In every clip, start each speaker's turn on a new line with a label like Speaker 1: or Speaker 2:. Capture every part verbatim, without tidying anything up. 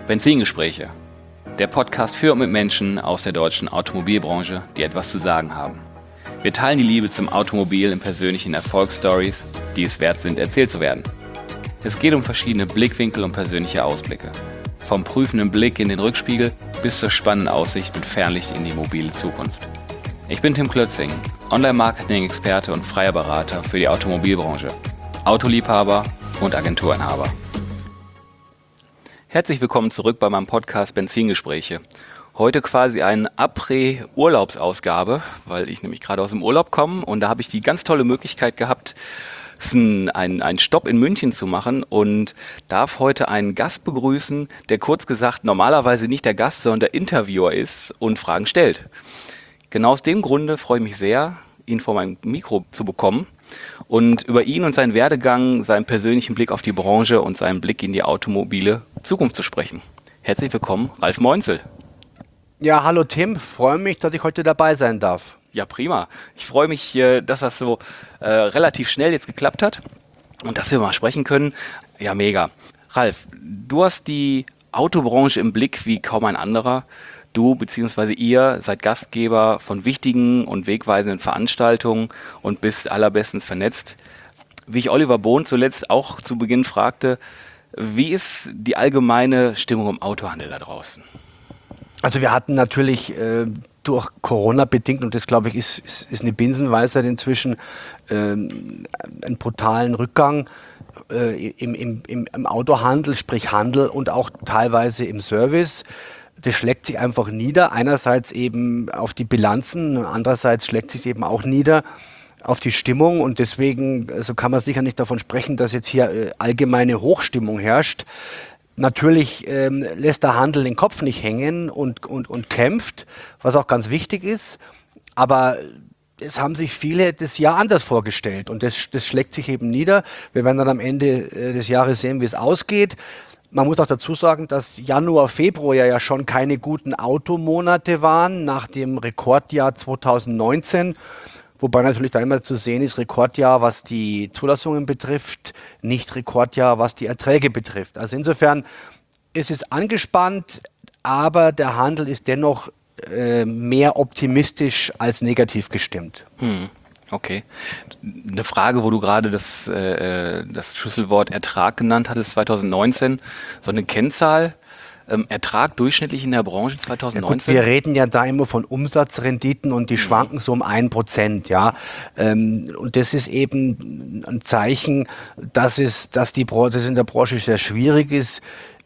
Speaker 1: Benzingespräche, der Podcast für und mit Menschen aus der deutschen Automobilbranche, die etwas zu sagen haben. Wir teilen die Liebe zum Automobil in persönlichen Erfolgsstories, die es wert sind, erzählt zu werden. Es geht um verschiedene Blickwinkel und persönliche Ausblicke. Vom prüfenden Blick in den Rückspiegel bis zur spannenden Aussicht mit Fernlicht in die mobile Zukunft. Ich bin Tim Klötzing, Online-Marketing-Experte und freier Berater für die Automobilbranche, Autoliebhaber und Agenturinhaber. Herzlich willkommen zurück bei meinem Podcast Benzingespräche. Heute quasi eine Après-Urlaubsausgabe, weil ich nämlich gerade aus dem Urlaub komme und da habe ich die ganz tolle Möglichkeit gehabt, einen, einen Stopp in München zu machen und darf heute einen Gast begrüßen, der kurz gesagt normalerweise nicht der Gast, sondern der Interviewer ist und Fragen stellt. Genau aus dem Grunde freue ich mich sehr, ihn vor meinem Mikro zu bekommen und über ihn und seinen Werdegang, seinen persönlichen Blick auf die Branche und seinen Blick in die automobile Zukunft zu sprechen. Herzlich willkommen, Ralf Moinzel.
Speaker 2: Ja, hallo Tim, freue mich, dass ich heute dabei sein darf.
Speaker 1: Ja, prima. Ich freue mich, dass das so äh, relativ schnell jetzt geklappt hat und dass wir mal sprechen können. Ja, mega. Ralf, du hast die Autobranche im Blick wie kaum ein anderer. Du bzw. ihr seid Gastgeber von wichtigen und wegweisenden Veranstaltungen und bist allerbestens vernetzt. Wie ich Oliver Bohn zuletzt auch zu Beginn fragte, wie ist die allgemeine Stimmung im Autohandel da draußen?
Speaker 2: Also wir hatten natürlich äh, durch Corona bedingt, und das glaube ich ist, ist, ist eine Binsenweisheit inzwischen, äh, einen brutalen Rückgang äh, im, im, im, im Autohandel, sprich Handel und auch teilweise im Service. Das schlägt sich einfach nieder, einerseits eben auf die Bilanzen und andererseits schlägt sich eben auch nieder auf die Stimmung und deswegen also kann man sicher nicht davon sprechen, dass jetzt hier äh, allgemeine Hochstimmung herrscht. Natürlich ähm, lässt der Handel den Kopf nicht hängen und, und, und kämpft, was auch ganz wichtig ist, aber es haben sich viele das Jahr anders vorgestellt und das, das schlägt sich eben nieder. Wir werden dann am Ende äh, des Jahres sehen, wie es ausgeht. Man muss auch dazu sagen, dass Januar, Februar ja schon keine guten Automonate waren nach dem Rekordjahr zweitausendneunzehn. Wobei natürlich da immer zu sehen ist, Rekordjahr, was die Zulassungen betrifft, nicht Rekordjahr, was die Erträge betrifft. Also insofern ist es angespannt, aber der Handel ist dennoch äh, mehr optimistisch als negativ gestimmt.
Speaker 1: Hm. Okay. Eine Frage, wo du gerade das, äh, das Schlüsselwort Ertrag genannt hattest, zweitausendneunzehn. So eine Kennzahl, ähm, Ertrag durchschnittlich in der Branche zweitausendneunzehn?
Speaker 2: Ja gut, wir reden ja da immer von Umsatzrenditen und die mhm. schwanken so um ein Prozent. Ja? Ähm, und das ist eben ein Zeichen, dass, es, dass, die, dass es in der Branche sehr schwierig ist,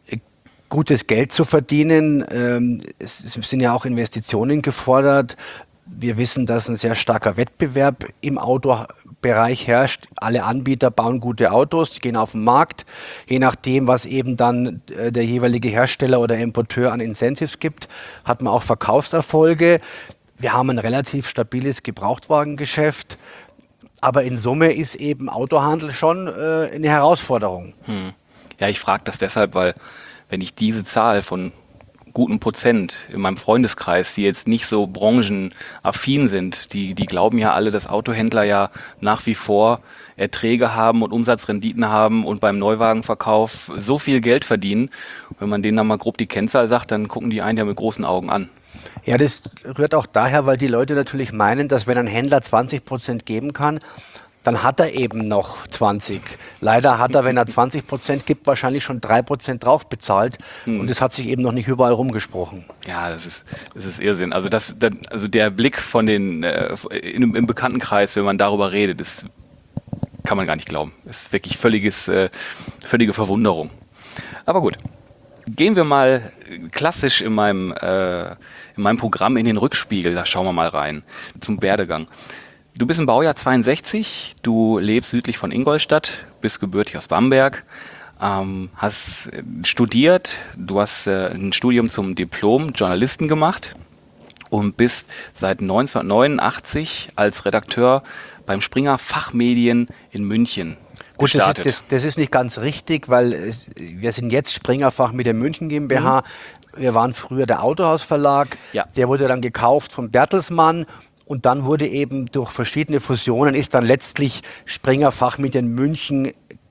Speaker 2: gutes Geld zu verdienen. Ähm, es, es sind ja auch Investitionen gefordert. Wir wissen, dass ein sehr starker Wettbewerb im Autobereich herrscht. Alle Anbieter bauen gute Autos, die gehen auf den Markt. Je nachdem, was eben dann äh, der jeweilige Hersteller oder Importeur an Incentives gibt, hat man auch Verkaufserfolge. Wir haben ein relativ stabiles Gebrauchtwagengeschäft. Aber in Summe ist eben Autohandel schon äh, eine Herausforderung.
Speaker 1: Hm. Ja, ich frage das deshalb, weil wenn ich diese Zahl von guten Prozent in meinem Freundeskreis, die jetzt nicht so branchenaffin sind, die, die glauben ja alle, dass Autohändler ja nach wie vor Erträge haben und Umsatzrenditen haben und beim Neuwagenverkauf so viel Geld verdienen. Wenn man denen dann mal grob die Kennzahl sagt, dann gucken die einen ja mit großen Augen an.
Speaker 2: Ja, das rührt auch daher, weil die Leute natürlich meinen, dass wenn ein Händler zwanzig Prozent geben kann, dann hat er eben noch zwanzig. Leider hat er, wenn er zwanzig Prozent gibt, wahrscheinlich schon drei Prozent drauf bezahlt. Hm. Und das hat sich eben noch nicht überall rumgesprochen.
Speaker 1: Ja, das ist, das ist Irrsinn. Also, das, das, also der Blick von den, äh, in, im Bekanntenkreis, wenn man darüber redet, das kann man gar nicht glauben. Das ist wirklich völliges, äh, völlige Verwunderung. Aber gut. Gehen wir mal klassisch in meinem, äh, in meinem Programm in den Rückspiegel. Da schauen wir mal rein zum Werdegang. Du bist im Baujahr zweiundsechzig, du lebst südlich von Ingolstadt, bist gebürtig aus Bamberg, ähm, hast studiert, du hast äh, ein Studium zum Diplom-Journalisten gemacht und bist seit neunzehnhundertneunundachtzig als Redakteur beim Springer Fachmedien in München
Speaker 2: Gut,
Speaker 1: gestartet.
Speaker 2: Das ist, das, das ist nicht ganz richtig, weil es, wir sind jetzt Springer Fachmedien München GmbH. Mhm. Wir waren früher der Autohaus-Verlag, ja. Der wurde dann gekauft von Bertelsmann. Und dann wurde eben durch verschiedene Fusionen ist dann letztlich Springer Fachmedien München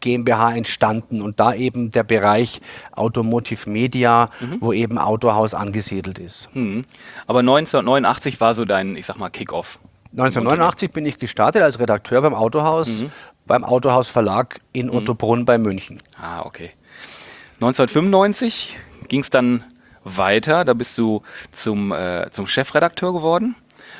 Speaker 2: GmbH entstanden und da eben der Bereich Automotive Media, mhm. wo eben Autohaus angesiedelt ist.
Speaker 1: Mhm. Aber neunzehnhundertneunundachtzig war so dein, ich sag mal, Kick-Off.
Speaker 2: neunzehnhundertneunundachtzig bin ich gestartet als Redakteur beim Autohaus, mhm. beim Autohaus Verlag in mhm. Ottobrunn bei München.
Speaker 1: Ah, okay. neunzehnhundertfünfundneunzig ging es dann weiter, da bist du zum, äh, zum Chefredakteur geworden.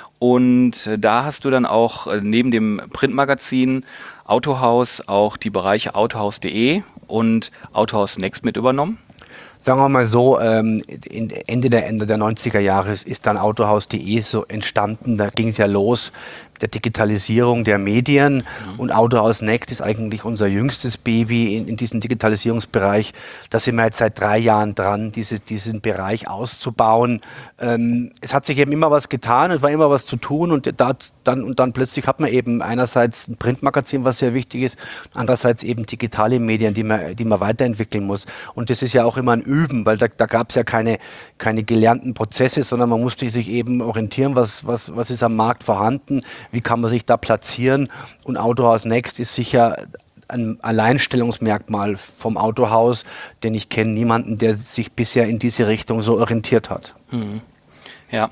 Speaker 1: Und da hast du dann auch neben dem Printmagazin Autohaus auch die Bereiche autohaus punkt de und Autohaus Next mit übernommen?
Speaker 2: Sagen wir mal so, ähm, Ende der Ende der neunziger Jahre ist dann autohaus punkt de so entstanden. Da ging es ja los mit der Digitalisierung der Medien mhm. und Autohaus Next ist eigentlich unser jüngstes Baby in, in diesem Digitalisierungsbereich. Da sind wir jetzt seit drei Jahren dran, diese, diesen Bereich auszubauen. Ähm, es hat sich eben immer was getan, es war immer was zu tun und, da, dann, und dann plötzlich hat man eben einerseits ein Printmagazin, was sehr wichtig ist, andererseits eben digitale Medien, die man, die man weiterentwickeln muss. Und das ist ja auch immer ein Üben, weil da, da gab es ja keine, keine gelernten Prozesse, sondern man musste sich eben orientieren, was, was, was ist am Markt vorhanden, wie kann man sich da platzieren. Und Autohaus Next ist sicher ein Alleinstellungsmerkmal vom Autohaus, denn ich kenne niemanden, der sich bisher in diese Richtung so orientiert hat.
Speaker 1: Mhm. Ja.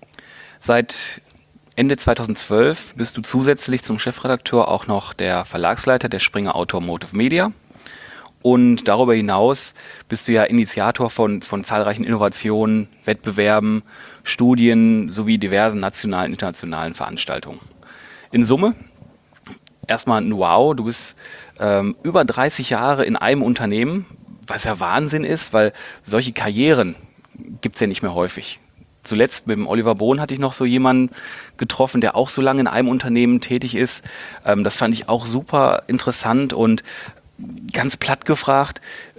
Speaker 1: Seit Ende zweitausendzwölf bist du zusätzlich zum Chefredakteur auch noch der Verlagsleiter der Springer Automotive Media. Und darüber hinaus bist du ja Initiator von, von zahlreichen Innovationen, Wettbewerben, Studien sowie diversen nationalen und internationalen Veranstaltungen. In Summe erstmal ein Wow, du bist ähm, über dreißig Jahre in einem Unternehmen, was ja Wahnsinn ist, weil solche Karrieren gibt es ja nicht mehr häufig. Zuletzt mit dem Oliver Bohn hatte ich noch so jemanden getroffen, der auch so lange in einem Unternehmen tätig ist. Ähm, das fand ich auch super interessant und ganz platt gefragt,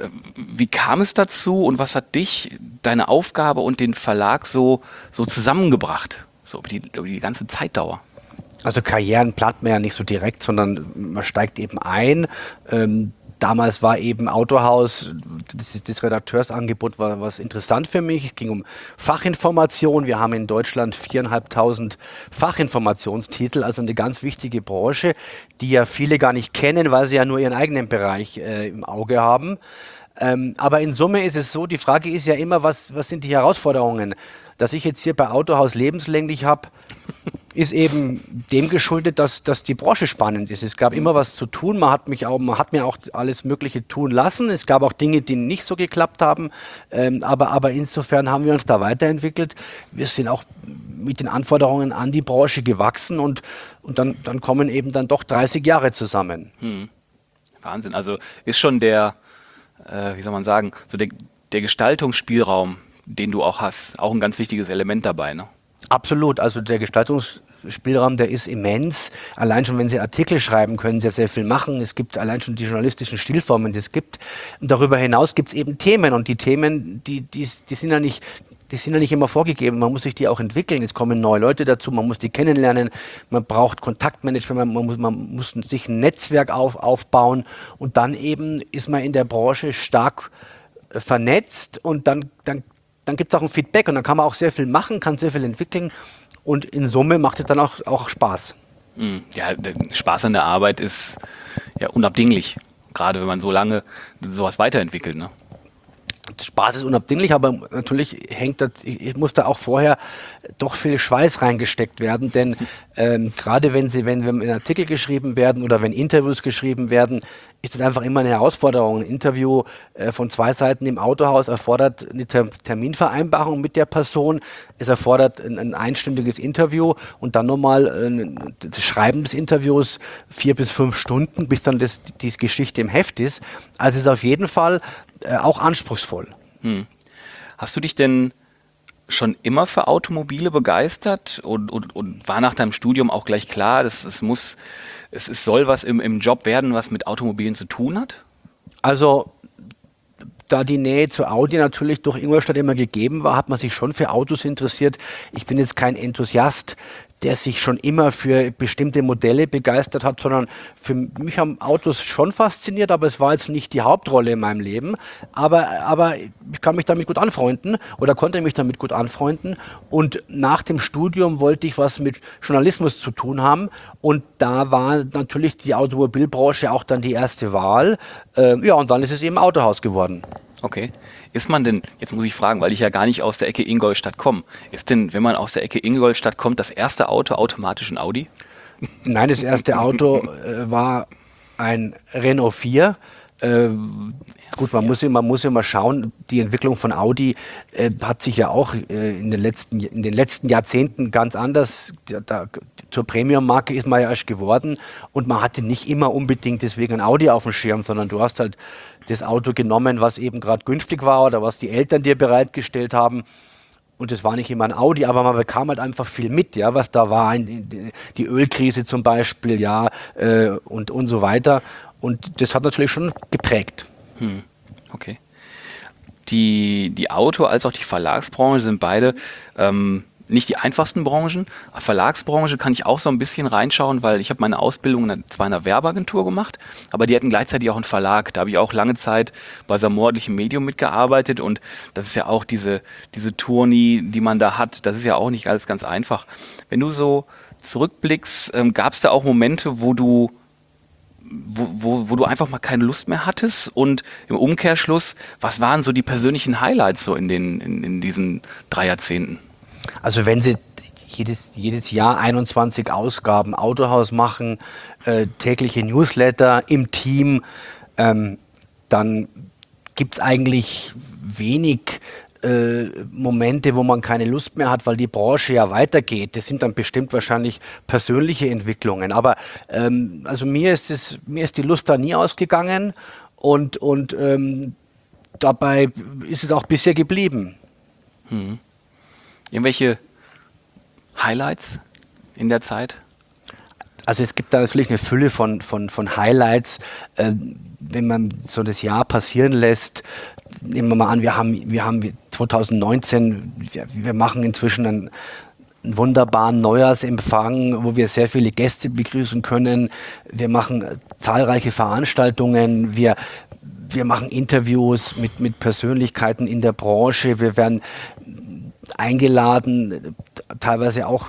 Speaker 1: wie kam es dazu und was hat dich, deine Aufgabe und den Verlag so, so zusammengebracht, so über die, über die ganze Zeitdauer?
Speaker 2: Also Karrieren plant man ja nicht so direkt, sondern man steigt eben ein. Ähm, damals war eben Autohaus, das, das Redakteursangebot war was interessant für mich. Es ging um Fachinformation. Wir haben in Deutschland viertausendfünfhundert Fachinformationstitel, also eine ganz wichtige Branche, die ja viele gar nicht kennen, weil sie ja nur ihren eigenen Bereich äh, im Auge haben. Ähm, aber in Summe ist es so, die Frage ist ja immer, was, was sind die Herausforderungen? Dass ich jetzt hier bei Autohaus lebenslänglich habe, ist eben dem geschuldet, dass, dass die Branche spannend ist. Es gab immer was zu tun, man hat, mich auch, man hat mir auch alles Mögliche tun lassen. Es gab auch Dinge, die nicht so geklappt haben, ähm, aber, aber insofern haben wir uns da weiterentwickelt. Wir sind auch mit den Anforderungen an die Branche gewachsen und, und dann, dann kommen eben dann doch dreißig Jahre zusammen.
Speaker 1: Hm. Wahnsinn, also ist schon der, äh, wie soll man sagen, so der, der Gestaltungsspielraum, den du auch hast, auch ein ganz wichtiges Element dabei, ne?
Speaker 2: Absolut, also der Gestaltungsspielraum, der ist immens. Allein schon, wenn Sie Artikel schreiben, können Sie ja sehr viel machen. Es gibt allein schon die journalistischen Stilformen, die es gibt. Und darüber hinaus gibt es eben Themen und die Themen, die, die, die sind ja nicht... Die sind ja nicht immer vorgegeben, man muss sich die auch entwickeln, es kommen neue Leute dazu, man muss die kennenlernen, man braucht Kontaktmanagement, man muss, man muss sich ein Netzwerk auf, aufbauen und dann eben ist man in der Branche stark äh, vernetzt und dann, dann, dann gibt es auch ein Feedback und dann kann man auch sehr viel machen, kann sehr viel entwickeln und in Summe macht es dann auch, auch Spaß.
Speaker 1: Ja, der Spaß an der Arbeit ist ja unabdinglich, gerade wenn man so lange sowas weiterentwickelt, ne?
Speaker 2: Spaß ist unabdinglich, aber natürlich hängt das, ich muss da auch vorher doch viel Schweiß reingesteckt werden, denn ähm, gerade wenn sie, wenn, wenn Artikel geschrieben werden oder wenn Interviews geschrieben werden, ist es einfach immer eine Herausforderung. Ein Interview äh, von zwei Seiten im Autohaus erfordert eine Ter- Terminvereinbarung mit der Person, es erfordert ein, ein einstündiges Interview und dann nochmal äh, das Schreiben des Interviews vier bis fünf Stunden, bis dann das, die Geschichte im Heft ist. Also es ist auf jeden Fall äh, auch anspruchsvoll.
Speaker 1: Hm. Hast du dich denn schon immer für Automobile begeistert und, und, und war nach deinem Studium auch gleich klar, dass es muss, es, es soll was im, im Job werden, was mit Automobilen zu tun hat?
Speaker 2: Also da die Nähe zu Audi natürlich durch Ingolstadt immer gegeben war, hat man sich schon für Autos interessiert. Ich bin jetzt kein Enthusiast, der sich schon immer für bestimmte Modelle begeistert hat, sondern für mich haben Autos schon fasziniert, aber es war jetzt nicht die Hauptrolle in meinem Leben. Aber, aber ich kann mich damit gut anfreunden oder konnte mich damit gut anfreunden. Und nach dem Studium wollte ich was mit Journalismus zu tun haben. Und da war natürlich die Automobilbranche auch dann die erste Wahl. Ähm, ja, und dann ist es eben Autohaus geworden.
Speaker 1: Okay. Ist man denn, jetzt muss ich fragen, weil ich ja gar nicht aus der Ecke Ingolstadt komme, ist denn, wenn man aus der Ecke Ingolstadt kommt, das erste Auto automatisch ein Audi?
Speaker 2: Nein, das erste Auto äh, war ein Renault vier. Äh, gut, man muss, man muss immer schauen, die Entwicklung von Audi äh, hat sich ja auch äh, in, den letzten, in den letzten Jahrzehnten ganz anders, da, da, zur Premium-Marke ist man ja erst geworden und man hatte nicht immer unbedingt deswegen ein Audi auf dem Schirm, sondern du hast halt das Auto genommen, was eben gerade günstig war oder was die Eltern dir bereitgestellt haben. Und das war nicht immer ein Audi, aber man bekam halt einfach viel mit, ja, was da war, die Ölkrise zum Beispiel, ja, äh, und, und so weiter. Und das hat natürlich schon geprägt.
Speaker 1: Hm. Okay. Die, die Auto- als auch die Verlagsbranche sind beide ähm, nicht die einfachsten Branchen. Verlagsbranche kann ich auch so ein bisschen reinschauen, weil ich habe meine Ausbildung in, zwar in einer Werbeagentur gemacht, aber die hatten gleichzeitig auch einen Verlag. Da habe ich auch lange Zeit bei Samordlichem Medium mitgearbeitet und das ist ja auch diese, diese Tournee, die man da hat, das ist ja auch nicht alles ganz einfach. Wenn du so zurückblickst, ähm, gab es da auch Momente, wo du Wo, wo, wo du einfach mal keine Lust mehr hattest und im Umkehrschluss, was waren so die persönlichen Highlights so in, den, in, in diesen drei Jahrzehnten?
Speaker 2: Also wenn Sie jedes, jedes Jahr einundzwanzig Ausgaben Autohaus machen, äh, tägliche Newsletter im Team, ähm, dann gibt es eigentlich wenig äh, Momente, wo man keine Lust mehr hat, weil die Branche ja weitergeht. Das sind dann bestimmt wahrscheinlich persönliche Entwicklungen. Aber ähm, also mir ist, es, mir ist die Lust da nie ausgegangen und, und ähm, dabei ist es auch bisher geblieben.
Speaker 1: Hm. Irgendwelche Highlights in der Zeit?
Speaker 2: Also es gibt da natürlich eine Fülle von, von, von Highlights, äh, wenn man so das Jahr passieren lässt. Nehmen wir mal an, wir haben, wir haben zwanzig neunzehn, wir, wir machen inzwischen einen, einen wunderbaren Neujahrsempfang, wo wir sehr viele Gäste begrüßen können. Wir machen zahlreiche Veranstaltungen, wir, wir machen Interviews mit, mit Persönlichkeiten in der Branche, wir werden eingeladen, teilweise auch,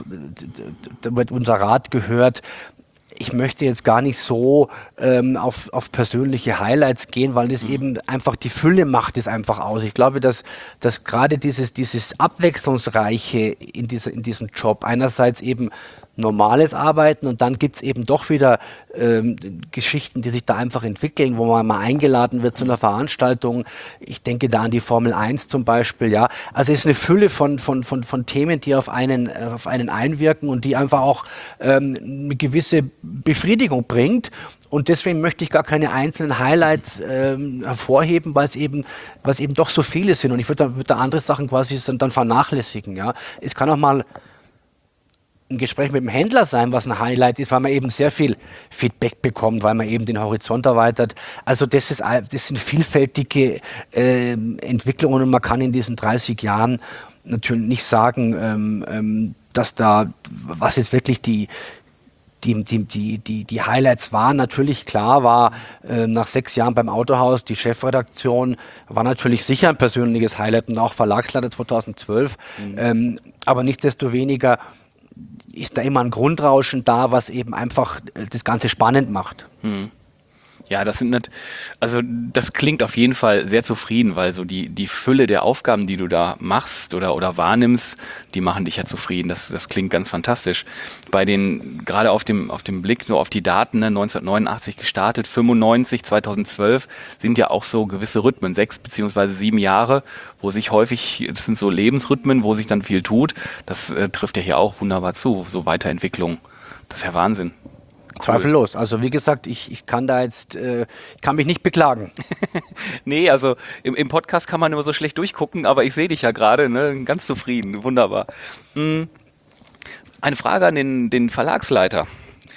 Speaker 2: da wird unser Rat gehört. Ich möchte jetzt gar nicht so ähm, auf, auf persönliche Highlights gehen, weil das eben einfach die Fülle macht es einfach aus. Ich glaube, dass, dass gerade dieses, dieses Abwechslungsreiche in, dieser, in diesem Job, einerseits eben normales Arbeiten und dann gibt es eben doch wieder ähm, Geschichten, die sich da einfach entwickeln, wo man mal eingeladen wird zu einer Veranstaltung. Ich denke da an die Formel eins zum Beispiel. Ja. Also es ist eine Fülle von, von, von, von Themen, die auf einen, auf einen einwirken und die einfach auch ähm, eine gewisse Befriedigung bringt. Und deswegen möchte ich gar keine einzelnen Highlights ähm, hervorheben, weil es eben, was eben doch so viele sind. Und ich würde da, würd da andere Sachen quasi dann vernachlässigen. Ja. Es kann auch mal ein Gespräch mit dem Händler sein, was ein Highlight ist, weil man eben sehr viel Feedback bekommt, weil man eben den Horizont erweitert. Also das, ist, das sind vielfältige äh, Entwicklungen und man kann in diesen dreißig Jahren natürlich nicht sagen, ähm, ähm, dass da, was jetzt wirklich die Die, die, die, die, die Highlights waren. Natürlich, klar war äh, nach sechs Jahren beim Autohaus die Chefredaktion, war natürlich sicher ein persönliches Highlight und auch Verlagsleiter zweitausendzwölf. Mhm. Ähm, aber nichtsdestoweniger ist da immer ein Grundrauschen da, was eben einfach äh, das Ganze spannend macht.
Speaker 1: Mhm. Ja, das sind nicht, also das klingt auf jeden Fall sehr zufrieden, weil so die, die Fülle der Aufgaben, die du da machst oder, oder wahrnimmst, die machen dich ja zufrieden. Das, das klingt ganz fantastisch. Bei den, gerade auf dem, auf dem Blick nur auf die Daten, ne, neunzehnhundertneunundachtzig gestartet, fünfundneunzig, zweitausendzwölf, sind ja auch so gewisse Rhythmen, sechs beziehungsweise sieben Jahre, wo sich häufig, das sind so Lebensrhythmen, wo sich dann viel tut. Das äh, trifft ja hier auch wunderbar zu, so Weiterentwicklung. Das ist ja Wahnsinn.
Speaker 2: Cool. Zweifellos. Also wie gesagt, ich, ich kann da jetzt, äh, ich kann mich nicht beklagen.
Speaker 1: Nee, also im, im Podcast kann man immer so schlecht durchgucken, aber ich sehe dich ja gerade, ne? Ganz zufrieden, wunderbar. Hm. Eine Frage an den, den Verlagsleiter.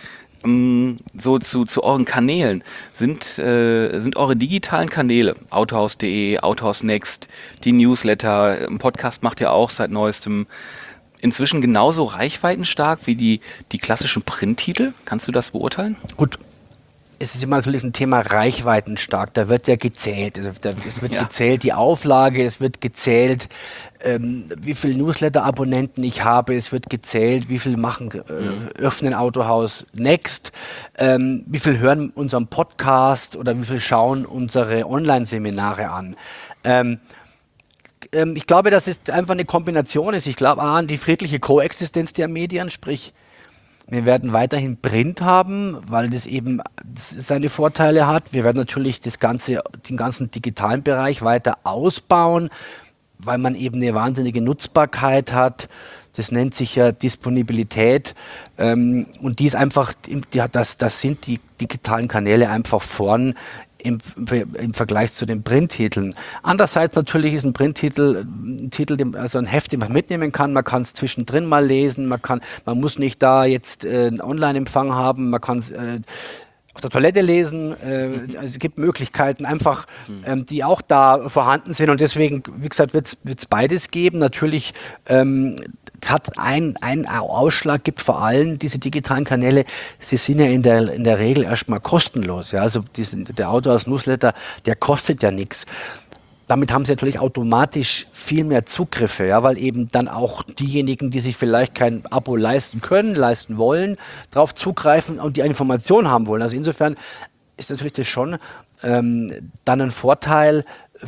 Speaker 1: Hm, so zu, zu euren Kanälen. Sind, äh, sind eure digitalen Kanäle, autohaus punkt de, Autohaus Next, die Newsletter, ein Podcast macht ihr auch seit neuestem. inzwischen genauso reichweitenstark wie die, die klassischen Printtitel? Kannst du das beurteilen?
Speaker 2: Gut, es ist immer natürlich ein Thema reichweitenstark. Da wird ja gezählt. Also da, es wird
Speaker 1: Ja.
Speaker 2: gezählt die Auflage, es wird gezählt, ähm, wie viele Newsletter-Abonnenten ich habe, es wird gezählt, wie viel machen, äh,
Speaker 1: Mhm.
Speaker 2: öffnen Autohaus Next, ähm, wie viel hören unseren Podcast oder wie viel schauen unsere Online-Seminare an. Ähm, ähm, ich glaube, dass es einfach eine Kombination ist. Ich glaube A, an die friedliche Koexistenz der Medien, sprich, wir werden weiterhin Print haben, weil das eben seine Vorteile hat. Wir werden natürlich das ganze, den ganzen digitalen Bereich weiter ausbauen, weil man eben eine wahnsinnige Nutzbarkeit hat. Das nennt sich ja Disponibilität. Ähm, und die ist einfach, die hat das, das sind die digitalen Kanäle einfach vorn im, im Vergleich zu den Printtiteln. Andererseits natürlich ist ein Printtitel ein Titel, den, also ein Heft, den man mitnehmen kann. Man kann es zwischendrin mal lesen. Man kann, man muss nicht da jetzt äh, einen Online-Empfang haben. Man kann es äh, auf der Toilette lesen. Äh, also es gibt Möglichkeiten einfach, ähm, die auch da vorhanden sind. Und deswegen, wie gesagt, wird es beides geben. Natürlich ähm, hat ein, ein Ausschlag gibt vor allem diese digitalen Kanäle, sie sind ja in der, in der Regel erstmal kostenlos. Ja? Also diesen, der Autohaus Newsletter, der kostet ja nichts. Damit haben sie natürlich automatisch viel mehr Zugriffe, ja, weil eben dann auch diejenigen, die sich vielleicht kein Abo leisten können, leisten wollen, darauf zugreifen und die Information haben wollen. Also insofern ist natürlich das schon ähm, dann ein Vorteil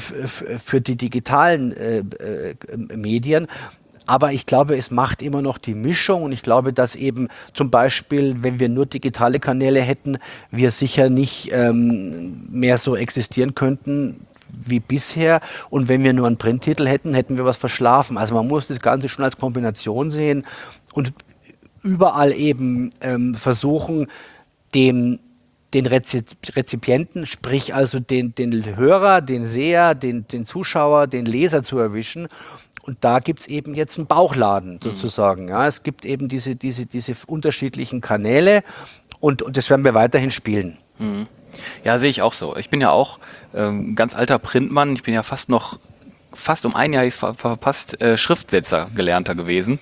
Speaker 2: für die digitalen äh, äh, Medien. Aber ich glaube, es macht immer noch die Mischung und ich glaube, dass eben zum Beispiel, wenn wir nur digitale Kanäle hätten, wir sicher nicht ähm, mehr so existieren könnten wie bisher. Und wenn wir nur einen Printtitel hätten, hätten wir was verschlafen. Also man muss das Ganze schon als Kombination sehen und überall eben ähm, versuchen, dem den Rezipienten, sprich also den, den Hörer, den Seher, den, den Zuschauer, den Leser zu erwischen. Und da gibt es eben jetzt einen Bauchladen sozusagen. Ja, es gibt eben diese, diese, diese unterschiedlichen Kanäle und, und das werden wir weiterhin spielen.
Speaker 1: Mhm. Ja, sehe ich auch so. Ich bin ja auch ähm, ganz alter Printmann. Ich bin ja fast noch, fast um ein Jahr ver verpasst, äh, Schriftsetzer gelernter gewesen.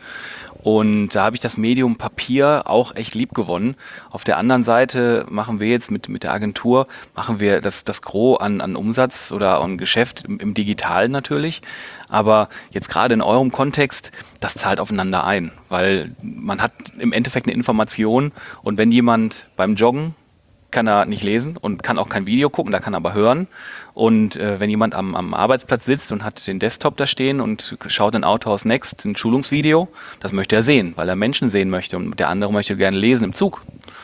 Speaker 1: Und da habe ich das Medium Papier auch echt lieb gewonnen. Auf der anderen Seite machen wir jetzt mit, mit der Agentur, machen wir das, das Gros an, an Umsatz oder an Geschäft im, im Digitalen natürlich. Aber jetzt gerade in eurem Kontext, das zahlt aufeinander ein, weil man hat im Endeffekt eine Information und wenn jemand beim Joggen kann er nicht lesen und kann auch kein Video gucken, da kann er aber hören. Und äh, wenn jemand am, am Arbeitsplatz sitzt und hat den Desktop da stehen und schaut in Autohaus Next ein Schulungsvideo, das möchte er sehen, weil er Menschen sehen möchte und der andere möchte gerne lesen im Zug.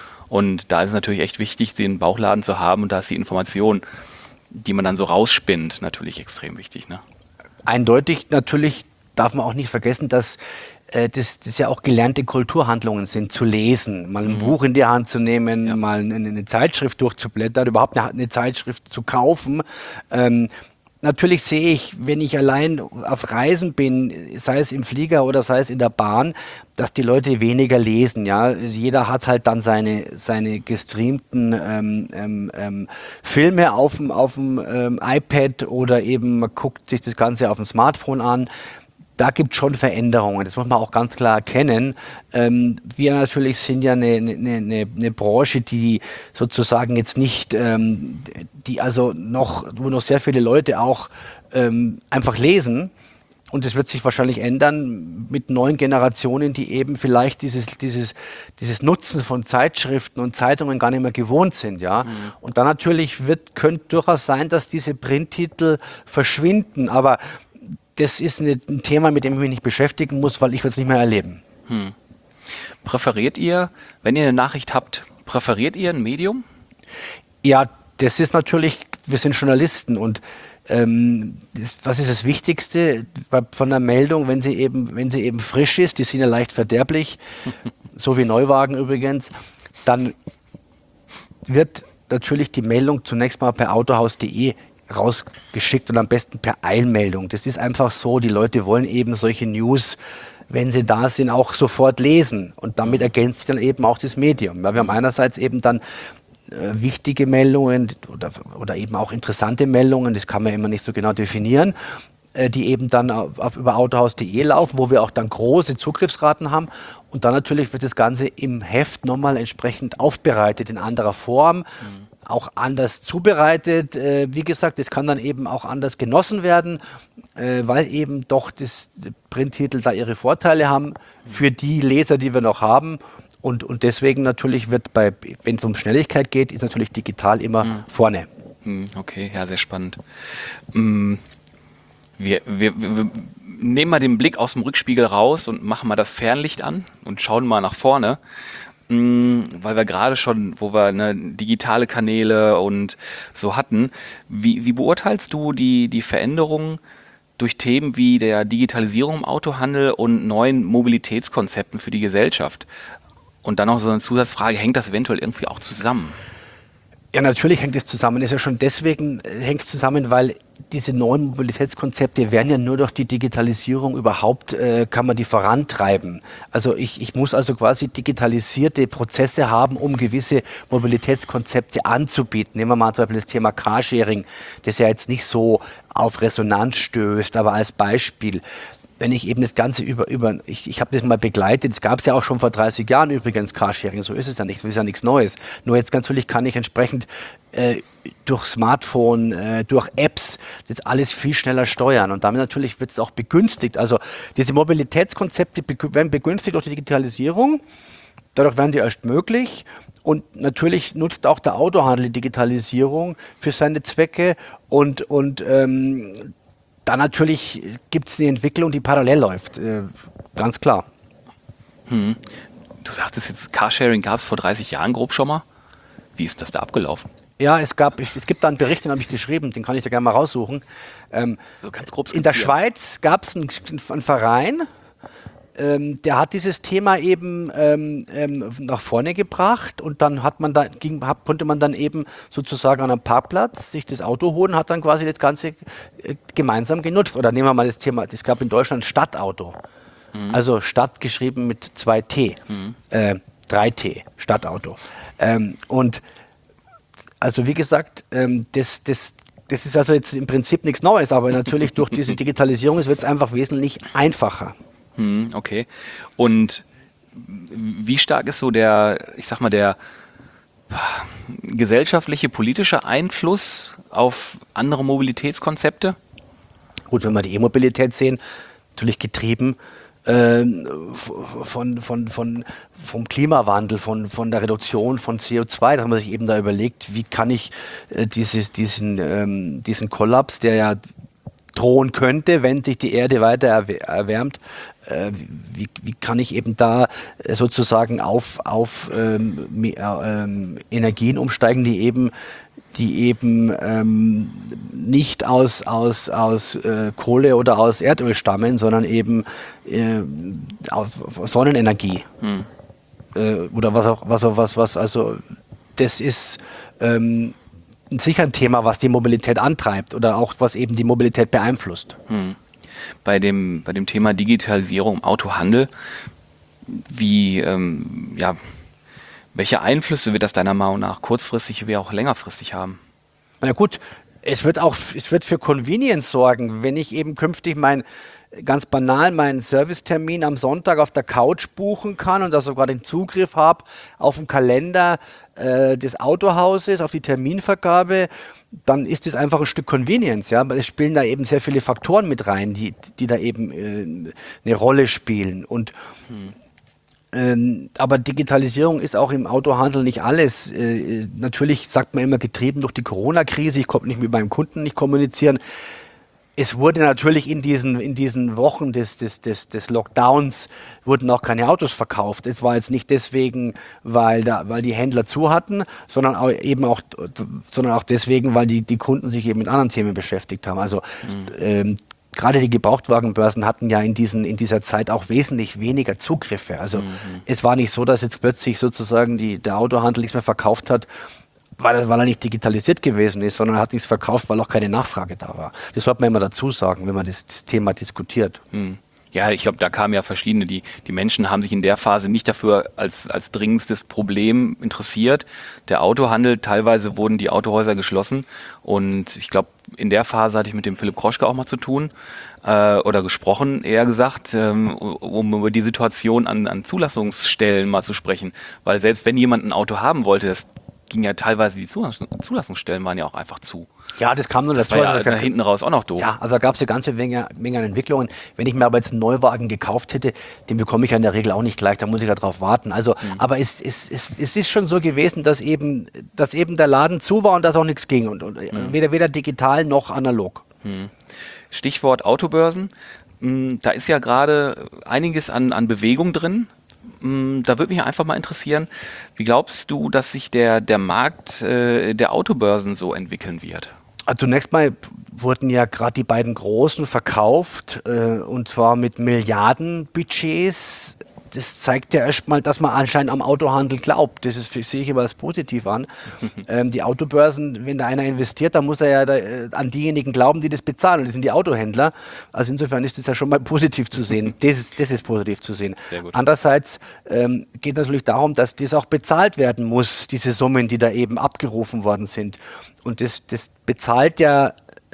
Speaker 1: Und da ist es natürlich echt wichtig, den Bauchladen zu haben und da ist die Information, die man dann so rausspinnt, natürlich extrem wichtig. Ne?
Speaker 2: Eindeutig natürlich darf man auch nicht vergessen, dass Das, das ja auch gelernte Kulturhandlungen sind, zu lesen, mal ein mhm. Buch in die Hand zu nehmen, ja. mal eine, eine Zeitschrift durchzublättern, überhaupt eine, eine Zeitschrift zu kaufen. Ähm, natürlich sehe ich, wenn ich allein auf Reisen bin, sei es im Flieger oder sei es in der Bahn, dass die Leute weniger lesen. Ja? Jeder hat halt dann seine, seine gestreamten ähm, ähm, ähm, Filme auf dem, auf dem ähm, iPad oder eben man guckt sich das Ganze auf dem Smartphone an. Da gibt es schon Veränderungen, das muss man auch ganz klar erkennen. Ähm, wir natürlich sind ja eine, eine, eine, eine Branche, die sozusagen jetzt nicht, ähm, die also noch, wo noch sehr viele Leute auch ähm, einfach lesen. Und das wird sich wahrscheinlich ändern mit neuen Generationen, die eben vielleicht dieses, dieses, dieses Nutzen von Zeitschriften und Zeitungen gar nicht mehr gewohnt sind. Ja? Mhm. Und dann natürlich wird, könnte durchaus sein, dass diese Printtitel verschwinden. Aber das ist ein Thema, mit dem ich mich nicht beschäftigen muss, weil ich will es nicht mehr erleben.
Speaker 1: Hm. Präferiert ihr, wenn ihr eine Nachricht habt, präferiert ihr ein Medium?
Speaker 2: Ja, das ist natürlich, wir sind Journalisten und ähm, das, was ist das Wichtigste von der Meldung, wenn sie eben, wenn sie eben frisch ist, die sind ja leicht verderblich, so wie Neuwagen übrigens, dann wird natürlich die Meldung zunächst mal per autohaus punkt de rausgeschickt und am besten per Eilmeldung. Das ist einfach so, die Leute wollen eben solche News, wenn sie da sind, auch sofort lesen und damit ergänzt sich dann eben auch das Medium. Ja, wir haben einerseits eben dann äh, wichtige Meldungen oder, oder eben auch interessante Meldungen, das kann man immer nicht so genau definieren. äh, die eben dann auf, auf, über autohaus punkt de laufen, wo wir auch dann große Zugriffsraten haben. Und dann natürlich wird das Ganze im Heft nochmal entsprechend aufbereitet in anderer Form. Mhm. Auch anders zubereitet. Äh, wie gesagt, das kann dann eben auch anders genossen werden, äh, weil eben doch das Printtitel da ihre Vorteile haben für die Leser, die wir noch haben. Und, und deswegen natürlich wird bei, wenn es um Schnelligkeit geht, ist natürlich digital immer mhm. vorne.
Speaker 1: Okay, ja, sehr spannend. Wir, wir, wir nehmen mal den Blick aus dem Rückspiegel raus und machen mal das Fernlicht an und schauen mal nach vorne. Weil wir gerade schon, wo wir ne, digitale Kanäle und so hatten, wie, wie beurteilst du die, die Veränderungen durch Themen wie der Digitalisierung im Autohandel und neuen Mobilitätskonzepten für die Gesellschaft? Und dann noch so eine Zusatzfrage, hängt das eventuell irgendwie auch zusammen?
Speaker 2: Ja, natürlich hängt es zusammen. Es ist ja schon deswegen hängt es zusammen, weil diese neuen Mobilitätskonzepte werden ja nur durch die Digitalisierung überhaupt, äh, kann man die vorantreiben. Also ich, ich muss also quasi digitalisierte Prozesse haben, um gewisse Mobilitätskonzepte anzubieten. Nehmen wir mal zum Beispiel das Thema Carsharing, das ja jetzt nicht so auf Resonanz stößt, aber als Beispiel. Wenn ich eben das Ganze über, über ich, ich habe das mal begleitet, es gab es ja auch schon vor dreißig Jahren übrigens Carsharing, so ist es ja nicht, so ist ja nichts Neues. Nur jetzt natürlich kann ich entsprechend äh, durch Smartphone, äh, durch Apps das alles viel schneller steuern und damit natürlich wird es auch begünstigt. Also diese Mobilitätskonzepte begü- werden begünstigt durch die Digitalisierung, dadurch werden die erst möglich. Und natürlich nutzt auch der Autohandel die Digitalisierung für seine Zwecke und, und ähm, dann natürlich gibt es eine Entwicklung, die parallel läuft, äh, ganz klar.
Speaker 1: Hm. Du sagtest jetzt, Carsharing gab es vor dreißig Jahren grob schon mal. Wie ist das da abgelaufen?
Speaker 2: Ja, es gab, es gibt da einen Bericht, den habe ich geschrieben, den kann ich da gerne mal raussuchen. Ähm,
Speaker 1: so ganz grob
Speaker 2: in der Schweiz gab es einen, einen Verein, ähm, der hat dieses Thema eben ähm, ähm, nach vorne gebracht und dann hat man da, ging, hat, konnte man dann eben sozusagen an einem Parkplatz sich das Auto holen, hat dann quasi das Ganze äh, gemeinsam genutzt. Oder nehmen wir mal das Thema, es gab in Deutschland Stadtauto. Mhm. Also Stadt geschrieben mit zwei T, mhm. äh, drei T, Stadtauto. Ähm, und also wie gesagt, ähm, das, das, das ist also jetzt im Prinzip nichts Neues, aber natürlich durch diese Digitalisierung wird es einfach wesentlich einfacher.
Speaker 1: Hm, okay. Und wie stark ist so der, ich sag mal, der gesellschaftliche, politische Einfluss auf andere Mobilitätskonzepte?
Speaker 2: Gut, wenn wir die E-Mobilität sehen, natürlich getrieben ähm, von, von, von, vom Klimawandel, von, von der Reduktion von C O zwei, da haben wir sich eben da überlegt, wie kann ich äh, dieses, diesen, ähm, diesen Kollaps, der ja drohen könnte, wenn sich die Erde weiter erwärmt, äh, wie, wie kann ich eben da sozusagen auf, auf ähm, ähm, Energien umsteigen, die eben, die eben ähm, nicht aus, aus, aus äh, Kohle oder aus Erdöl stammen, sondern eben äh, aus Sonnenenergie. Hm. Äh, oder was auch, was auch, was, was, also das ist ähm, sicher ein Thema, was die Mobilität antreibt oder auch was eben die Mobilität beeinflusst.
Speaker 1: Hm. Bei dem, bei dem Thema Digitalisierung im Autohandel, wie, ähm, ja, welche Einflüsse wird das deiner Meinung nach kurzfristig wie auch längerfristig haben?
Speaker 2: Na gut, es wird auch, es wird für Convenience sorgen, wenn ich eben künftig mein ganz banal meinen Servicetermin am Sonntag auf der Couch buchen kann und da sogar den Zugriff habe auf den Kalender äh, des Autohauses, auf die Terminvergabe, dann ist das einfach ein Stück Convenience. Ja? Es spielen da eben sehr viele Faktoren mit rein, die, die da eben äh, eine Rolle spielen. Und hm. Ähm, aber Digitalisierung ist auch im Autohandel nicht alles. Äh, natürlich sagt man immer, getrieben durch die Corona-Krise, ich konnte nicht mit meinem Kunden nicht kommunizieren. Es wurde natürlich in diesen, in diesen Wochen des, des, des, des Lockdowns wurden auch keine Autos verkauft. Es war jetzt nicht deswegen, weil, da, weil die Händler zu hatten, sondern auch eben auch, sondern auch deswegen, weil die, die Kunden sich eben mit anderen Themen beschäftigt haben. Also mhm. ähm, gerade die Gebrauchtwagenbörsen hatten ja in, diesen, in dieser Zeit auch wesentlich weniger Zugriffe. Also mhm. es war nicht so, dass jetzt plötzlich sozusagen die, der Autohandel nichts mehr verkauft hat, weil, weil er nicht digitalisiert gewesen ist, sondern er hat nichts verkauft, weil auch keine Nachfrage da war. Das sollte man immer dazu sagen, wenn man das, das Thema diskutiert.
Speaker 1: Hm. Ja, ich glaube, da kamen ja verschiedene, die, die Menschen haben sich in der Phase nicht dafür als, als dringendstes Problem interessiert. Der Autohandel, teilweise wurden die Autohäuser geschlossen und ich glaube, in der Phase hatte ich mit dem Philipp Kroschke auch mal zu tun äh, oder gesprochen, eher gesagt, ähm, um über die Situation an, an Zulassungsstellen mal zu sprechen. Weil selbst wenn jemand ein Auto haben wollte, das ging ja teilweise, die Zulass- Zulassungsstellen waren ja auch einfach zu.
Speaker 2: Ja, das kam nur
Speaker 1: Das
Speaker 2: dazu.
Speaker 1: war ja
Speaker 2: also
Speaker 1: da hinten raus auch noch doof.
Speaker 2: Ja, also da gab es eine ganze Menge, Menge an Entwicklungen. Wenn ich mir aber jetzt einen Neuwagen gekauft hätte, den bekomme ich ja in der Regel auch nicht gleich, da muss ich ja drauf warten. Also, mhm. aber es, es, es, es ist schon so gewesen, dass eben, dass eben der Laden zu war und dass auch nichts ging. Und, und mhm. weder, weder digital noch analog.
Speaker 1: Mhm. Stichwort Autobörsen. Da ist ja gerade einiges an, an Bewegung drin. Da würde mich einfach mal interessieren, wie glaubst du, dass sich der, der Markt äh, der Autobörsen so entwickeln wird?
Speaker 2: Also zunächst mal wurden ja gerade die beiden Großen verkauft, äh, und zwar mit Milliardenbudgets. Das zeigt ja erstmal, dass man anscheinend am Autohandel glaubt. Das ist, sehe ich immer als positiv an. ähm, die Autobörsen, wenn da einer investiert, dann muss er ja da, äh, an diejenigen glauben, die das bezahlen. Und das sind die Autohändler. Also insofern ist das ja schon mal positiv zu sehen. Das ist, das ist positiv zu sehen.
Speaker 1: Sehr gut.
Speaker 2: Andererseits ähm, geht es natürlich darum, dass das auch bezahlt werden muss, diese Summen, die da eben abgerufen worden sind. Und das, das bezahlt ja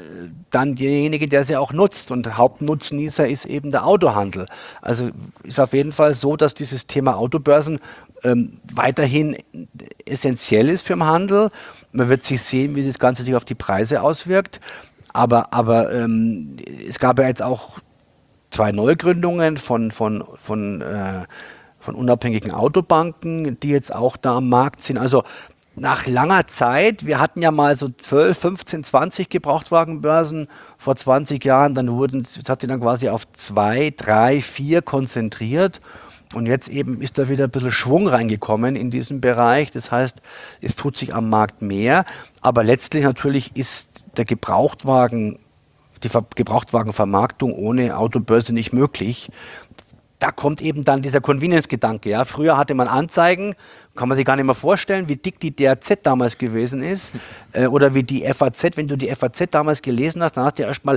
Speaker 2: dann derjenige, der sie auch nutzt. Und Hauptnutznießer ist eben der Autohandel. Also ist auf jeden Fall so, dass dieses Thema Autobörsen ähm, weiterhin essentiell ist für den Handel. Man wird sich sehen, wie das Ganze sich auf die Preise auswirkt. Aber, aber ähm, es gab ja jetzt auch zwei Neugründungen von, von, von, äh, von unabhängigen Autobanken, die jetzt auch da am Markt sind. Also nach langer Zeit, wir hatten ja mal so zwölf, fünfzehn, zwanzig Gebrauchtwagenbörsen vor zwanzig Jahren, dann wurden, das hat sich dann quasi auf zwei, drei, vier konzentriert und jetzt eben ist da wieder ein bisschen Schwung reingekommen in diesen Bereich. Das heißt, es tut sich am Markt mehr, aber letztlich natürlich ist der Gebrauchtwagen, die Ver- Gebrauchtwagenvermarktung ohne Autobörse nicht möglich. Da kommt eben dann dieser Convenience-Gedanke. Ja. Früher hatte man Anzeigen, kann man sich gar nicht mehr vorstellen, wie dick die D R Z damals gewesen ist äh, oder wie die F A Z. Wenn du die F A Z damals gelesen hast, dann hast du ja erstmal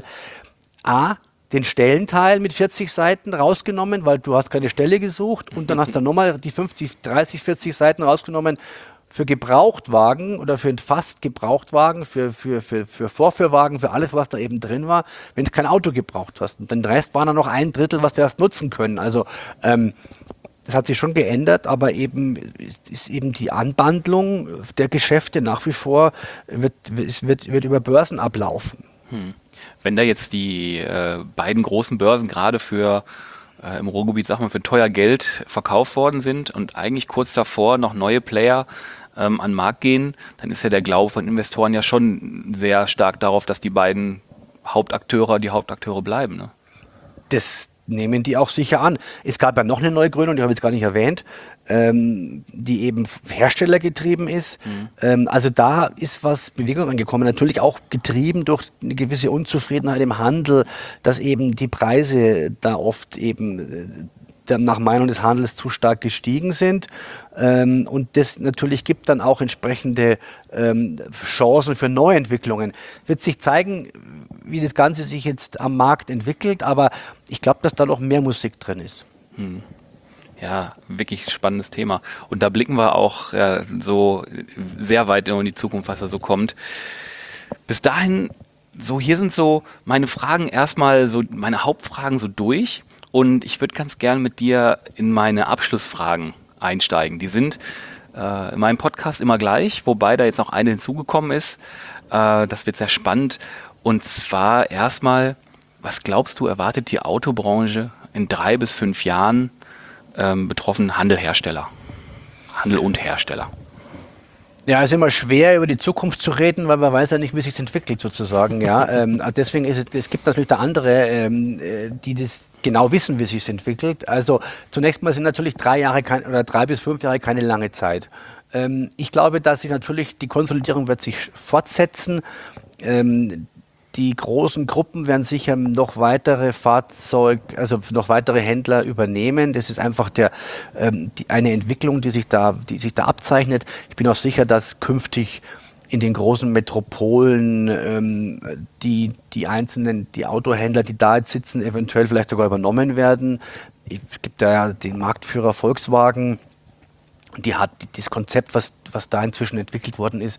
Speaker 2: A, den Stellenteil mit vierzig Seiten rausgenommen, weil du hast keine Stelle gesucht und dann hast du nochmal die fünfzig, dreißig, vierzig Seiten rausgenommen für Gebrauchtwagen oder für fast Gebrauchtwagen, für, für, für, für Vorführwagen, für alles, was da eben drin war, wenn du kein Auto gebraucht hast. Und den Rest war dann noch ein Drittel, was du hast nutzen können. Also ähm, das hat sich schon geändert, aber eben ist, ist eben die Anbandlung der Geschäfte nach wie vor, wird, wird, wird über Börsen ablaufen.
Speaker 1: Hm. Wenn da jetzt die äh, beiden großen Börsen gerade für äh, im Ruhrgebiet, sag mal, für teuer Geld verkauft worden sind und eigentlich kurz davor noch neue Player ähm, an den Markt gehen, dann ist ja der Glaube von Investoren ja schon sehr stark darauf, dass die beiden Hauptakteure die Hauptakteure bleiben. Ne?
Speaker 2: Das nehmen die auch sicher an. Es gab ja noch eine Neugründung, die habe ich jetzt gar nicht erwähnt, ähm, die eben herstellergetrieben ist. Mhm. Ähm, also da ist was Bewegung angekommen, natürlich auch getrieben durch eine gewisse Unzufriedenheit im Handel, dass eben die Preise da oft eben äh, nach Meinung des Handels zu stark gestiegen sind. Ähm, und das natürlich gibt dann auch entsprechende ähm, Chancen für Neuentwicklungen. Wird sich zeigen, wie das Ganze sich jetzt am Markt entwickelt, aber ich glaube, dass da noch mehr Musik drin ist.
Speaker 1: Hm. Ja, wirklich spannendes Thema. Und da blicken wir auch ja, so sehr weit in die Zukunft, was da so kommt. Bis dahin, so hier sind so meine Fragen erstmal, so meine Hauptfragen so durch. Und ich würde ganz gern mit dir in meine Abschlussfragen einsteigen. Die sind äh, in meinem Podcast immer gleich, wobei da jetzt noch eine hinzugekommen ist. Äh, das wird sehr spannend. Und zwar erstmal, was glaubst du, erwartet die Autobranche in drei bis fünf Jahren ähm, betroffen Handel, Hersteller? Handel und Hersteller.
Speaker 2: Ja, es ist immer schwer, über die Zukunft zu reden, weil man weiß ja nicht, wie sich entwickelt sozusagen. Ja, ähm, deswegen ist es, es gibt natürlich da andere, ähm, die das genau wissen, wie sich entwickelt. Also zunächst mal sind natürlich drei Jahre kein, oder drei bis fünf Jahre keine lange Zeit. Ähm, ich glaube, dass sich natürlich die Konsolidierung wird sich fortsetzen. Ähm, Die großen Gruppen werden sicher noch weitere Fahrzeug, also noch weitere Händler übernehmen. Das ist einfach der, ähm, die, eine Entwicklung, die sich da, die sich da abzeichnet. Ich bin auch sicher, dass künftig in den großen Metropolen ähm, die, die einzelnen, die Autohändler, die da jetzt sitzen, eventuell vielleicht sogar übernommen werden. Es gibt da ja den Marktführer Volkswagen, die hat das Konzept, was, was da inzwischen entwickelt worden ist,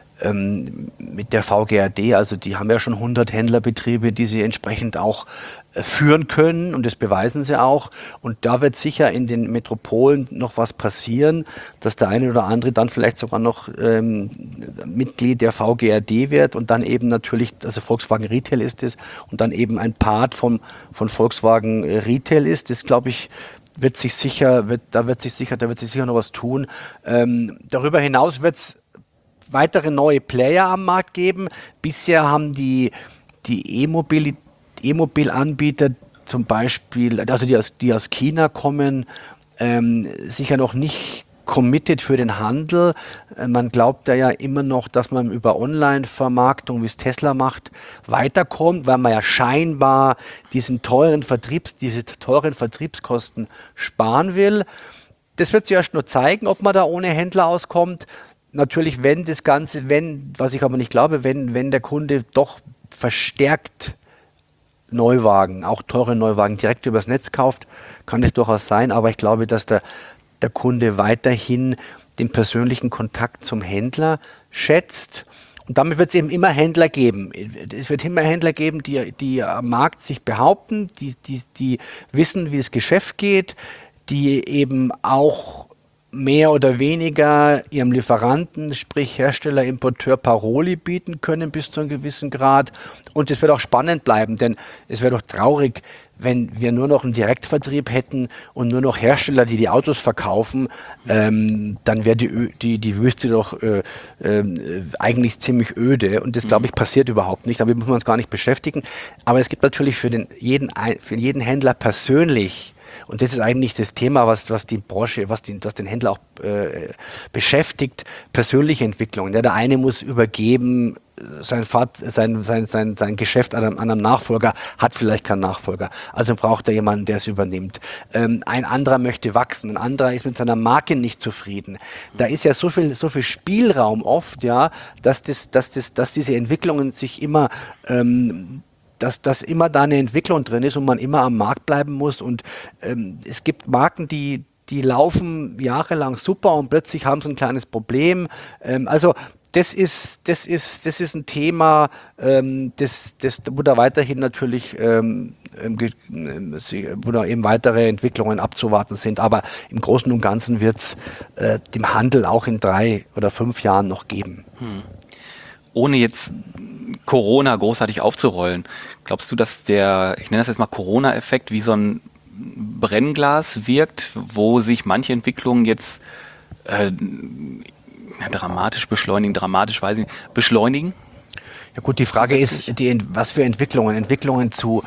Speaker 2: ähm, mit der V G A D, also die haben ja schon hundert Händlerbetriebe, die sie entsprechend auch äh, führen können und das beweisen sie auch. Und da wird sicher in den Metropolen noch was passieren, dass der eine oder andere dann vielleicht sogar noch ähm, Mitglied der V G A D wird und dann eben natürlich, also Volkswagen Retail ist es und dann eben ein Part vom, von Volkswagen Retail ist. Das glaube ich, wird sich sicher, wird, da wird sich sicher, da wird sich sicher noch was tun. Ähm, darüber hinaus wird es weitere neue Player am Markt geben. Bisher haben die, die E-Mobil, E-Mobil-Anbieter zum Beispiel, also die aus, die aus China kommen, ähm, sicher noch nicht committed für den Handel. Äh, man glaubt da ja immer noch, dass man über Online-Vermarktung, wie es Tesla macht, weiterkommt, weil man ja scheinbar diesen teuren Vertriebs, diese teuren Vertriebskosten sparen will. Das wird sich erst nur zeigen, ob man da ohne Händler auskommt. Natürlich, wenn das Ganze, wenn, was ich aber nicht glaube, wenn, wenn der Kunde doch verstärkt Neuwagen, auch teure Neuwagen direkt übers Netz kauft, kann es durchaus sein, aber ich glaube, dass der, der Kunde weiterhin den persönlichen Kontakt zum Händler schätzt. Und damit wird es eben immer Händler geben. Es wird immer Händler geben, die, die am Markt sich behaupten, die, die, die wissen, wie das Geschäft geht, die eben auch mehr oder weniger ihrem Lieferanten, sprich Hersteller, Importeur Paroli bieten können bis zu einem gewissen Grad. Und es wird auch spannend bleiben, denn es wäre doch traurig, wenn wir nur noch einen Direktvertrieb hätten und nur noch Hersteller, die die Autos verkaufen, ähm, dann wäre die, die, die Wüste doch äh, äh, eigentlich ziemlich öde. Und das, glaube ich, passiert überhaupt nicht. Damit muss man uns gar nicht beschäftigen. Aber es gibt natürlich für, den, jeden, für jeden Händler persönlich, und das ist eigentlich das Thema, was, was die Branche, was, die, was den Händler auch äh, beschäftigt, persönliche Entwicklungen. Ja, der eine muss übergeben, sein, Vater, sein, sein, sein, sein Geschäft an einem, an einem Nachfolger, hat vielleicht keinen Nachfolger. Also braucht er jemanden, der es übernimmt. Ähm, ein anderer möchte wachsen, ein anderer ist mit seiner Marke nicht zufrieden. Da ist ja so viel, so viel Spielraum oft, ja, dass, das, dass, das, dass diese Entwicklungen sich immer ähm, dass, dass immer da eine Entwicklung drin ist und man immer am Markt bleiben muss. Und ähm, es gibt Marken, die, die laufen jahrelang super und plötzlich haben sie ein kleines Problem. Ähm, also das ist, das ist, das ist ein Thema, ähm, das, das, wo da weiterhin natürlich ähm, wo da eben weitere Entwicklungen abzuwarten sind. Aber im Großen und Ganzen wird es äh, dem Handel auch in drei oder fünf Jahren noch geben.
Speaker 1: Hm. Ohne jetzt Corona großartig aufzurollen, glaubst du, dass der, ich nenne das jetzt mal Corona-Effekt, wie so ein Brennglas wirkt, wo sich manche Entwicklungen jetzt äh, dramatisch beschleunigen, dramatisch weiß ich nicht, beschleunigen?
Speaker 2: Ja gut, die Frage ist, die, was für Entwicklungen? Entwicklungen zu,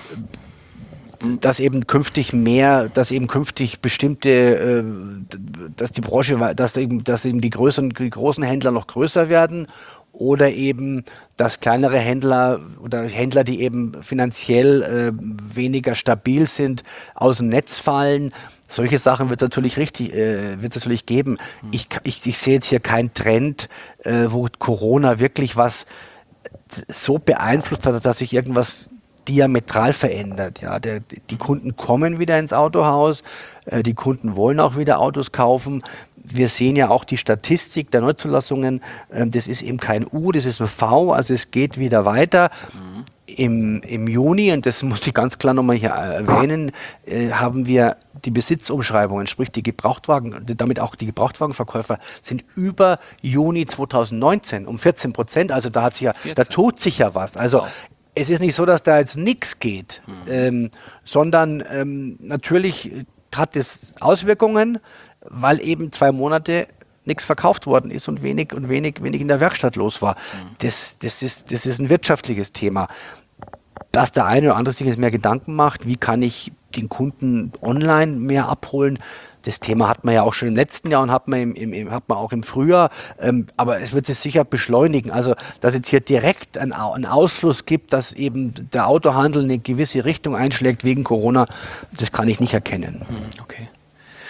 Speaker 2: dass eben künftig mehr, dass eben künftig bestimmte, äh, dass die Branche, dass eben, dass eben die, größeren, die großen Händler noch größer werden. Oder eben, dass kleinere Händler oder Händler, die eben finanziell äh, weniger stabil sind, aus dem Netz fallen. Solche Sachen wird es natürlich richtig, äh, wird es natürlich geben. Mhm. Ich, ich, ich sehe jetzt hier keinen Trend, äh, wo Corona wirklich was so beeinflusst hat, dass sich irgendwas diametral verändert. Ja, der, die Kunden kommen wieder ins Autohaus, äh, die Kunden wollen auch wieder Autos kaufen. Wir sehen ja auch die Statistik der Neuzulassungen, äh, das ist eben kein U, das ist ein V, also es geht wieder weiter. Mhm. Im, Im Juni, und das muss ich ganz klar nochmal hier erwähnen, äh, haben wir die Besitzumschreibungen, sprich die Gebrauchtwagen, damit auch die Gebrauchtwagenverkäufer sind über Juni zweitausendneunzehn um vierzehn Prozent, also da, hat sich ja, da tut sich ja was. Also wow. Es ist nicht so, dass da jetzt nichts geht, mhm. ähm, sondern ähm, natürlich hat es Auswirkungen, weil eben zwei Monate nichts verkauft worden ist und wenig und wenig, wenig in der Werkstatt los war. Mhm. Das, das, ist, das ist ein wirtschaftliches Thema. Dass der eine oder andere sich jetzt mehr Gedanken macht, wie kann ich den Kunden online mehr abholen, das Thema hat man ja auch schon im letzten Jahr und hat man, im, im, hat man auch im Frühjahr, ähm, aber es wird sich sicher beschleunigen. Also, dass jetzt hier direkt ein, ein Ausfluss gibt, dass eben der Autohandel eine gewisse Richtung einschlägt wegen Corona, das kann ich nicht erkennen.
Speaker 1: Okay.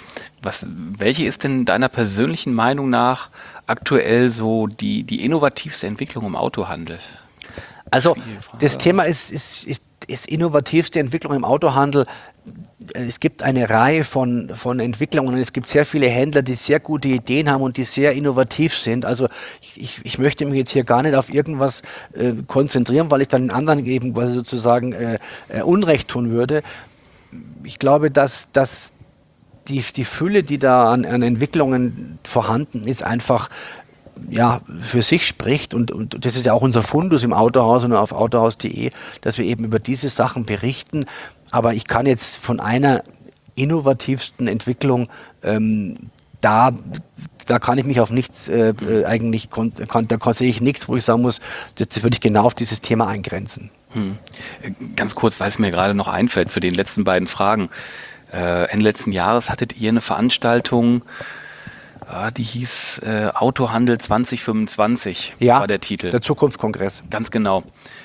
Speaker 1: Was, welche ist denn deiner persönlichen Meinung nach aktuell so die, die innovativste Entwicklung im Autohandel?
Speaker 2: Also das Thema ist, ist, ist, ist innovativste Entwicklung im Autohandel. Es gibt eine Reihe von, von Entwicklungen und es gibt sehr viele Händler, die sehr gute Ideen haben und die sehr innovativ sind. Also ich, ich möchte mich jetzt hier gar nicht auf irgendwas äh, konzentrieren, weil ich dann den anderen eben quasi sozusagen äh, äh, Unrecht tun würde. Ich glaube, dass, dass die, die Fülle, die da an, an Entwicklungen vorhanden ist, einfach ja, für sich spricht und, und das ist ja auch unser Fundus im Autohaus und auf autohaus punkt de, dass wir eben über diese Sachen berichten. Aber ich kann jetzt von einer innovativsten Entwicklung, ähm, da, da kann ich mich auf nichts äh, äh, eigentlich, kann, da kann, sehe ich nichts, wo ich sagen muss, das, das würde ich genau auf dieses Thema eingrenzen.
Speaker 1: Hm. Ganz kurz, weil es mir gerade noch einfällt zu den letzten beiden Fragen. Äh, Ende letzten Jahres hattet ihr eine Veranstaltung, äh, die hieß äh, Autohandel zwanzig fünfundzwanzig,
Speaker 2: ja,
Speaker 1: war der Titel.
Speaker 2: Der Zukunftskongress.
Speaker 1: Ganz genau.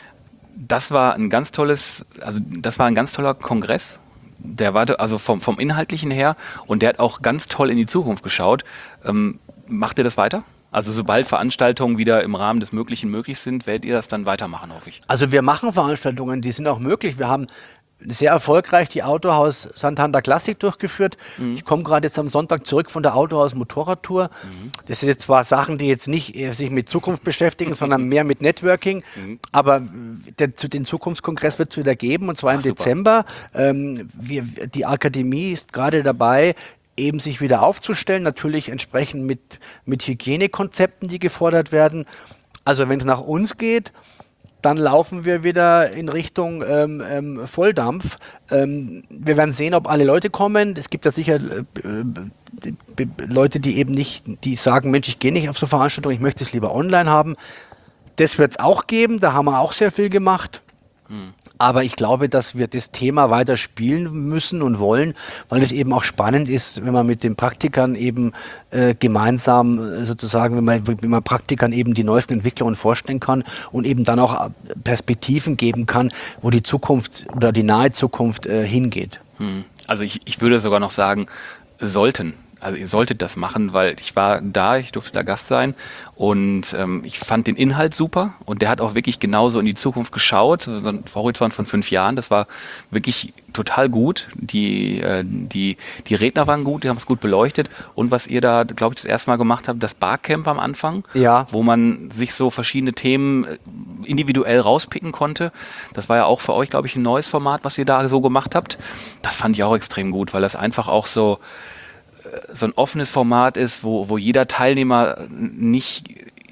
Speaker 1: Das war ein ganz tolles, also das war ein ganz toller Kongress. Der war also vom, vom Inhaltlichen her und der hat auch ganz toll in die Zukunft geschaut. Ähm, macht ihr das weiter? Also sobald Veranstaltungen wieder im Rahmen des Möglichen möglich sind, werdet ihr das dann weitermachen, hoffe ich.
Speaker 2: Also wir machen Veranstaltungen, die sind auch möglich. Wir haben sehr erfolgreich die Autohaus Santander Classic durchgeführt. Mhm. Ich komme gerade jetzt am Sonntag zurück von der Autohaus Motorradtour. Mhm. Das sind jetzt zwar Sachen, die jetzt nicht äh, sich mit Zukunft beschäftigen, sondern mehr mit Networking. Mhm. Aber der, den Zukunftskongress wird es wieder geben, und zwar im Ach, Dezember. Ähm, wir, die Akademie ist gerade dabei, eben sich wieder aufzustellen, natürlich entsprechend mit, mit Hygienekonzepten, die gefordert werden. Also wenn es nach uns geht, dann laufen wir wieder in Richtung ähm, ähm, Volldampf. Ähm, wir werden sehen, ob alle Leute kommen. Es gibt da sicher äh, äh, Leute, die eben nicht, die sagen, Mensch, ich gehe nicht auf so Veranstaltungen, ich möchte es lieber online haben. Das wird es auch geben, da haben wir auch sehr viel gemacht. Hm. Aber ich glaube, dass wir das Thema weiter spielen müssen und wollen, weil es eben auch spannend ist, wenn man mit den Praktikern eben äh, gemeinsam äh, sozusagen, wenn man, wenn man Praktikern eben die neuesten Entwicklungen vorstellen kann und eben dann auch Perspektiven geben kann, wo die Zukunft oder die nahe Zukunft äh, hingeht.
Speaker 1: Hm. Also ich, ich würde sogar noch sagen, sollten. Also ihr solltet das machen, weil ich war da, ich durfte da Gast sein und ähm, ich fand den Inhalt super und der hat auch wirklich genauso in die Zukunft geschaut, so ein Horizont von fünf Jahren, das war wirklich total gut. Die, äh, die, die Redner waren gut, die haben es gut beleuchtet und was ihr da, glaube ich, das erste Mal gemacht habt, das Barcamp am Anfang,
Speaker 2: ja.
Speaker 1: wo man sich so verschiedene Themen individuell rauspicken konnte. Das war ja auch für euch, glaube ich, ein neues Format, was ihr da so gemacht habt. Das fand ich auch extrem gut, weil das einfach auch so so ein offenes Format ist, wo, wo jeder Teilnehmer nicht